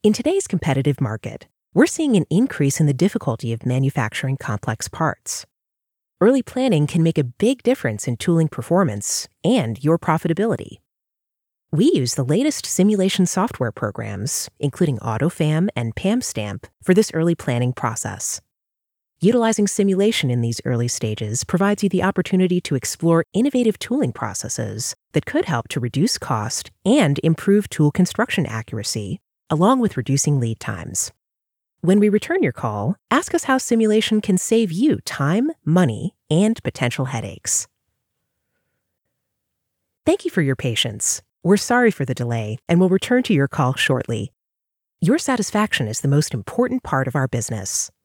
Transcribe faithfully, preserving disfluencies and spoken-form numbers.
In today's competitive market, we're seeing an increase in the difficulty of manufacturing complex parts. Early planning can make a big difference in tooling performance and your profitability. We use the latest simulation software programs, including AutoFAM and PamStamp, for this early planning process. Utilizing simulation in these early stages provides you the opportunity to explore innovative tooling processes that could help to reduce cost and improve tool construction accuracy, along with reducing lead times. When we return your call, ask us how simulation can save you time, money, and potential headaches. Thank you for your patience. We're sorry for the delay and will return to your call shortly. Your satisfaction is the most important part of our business.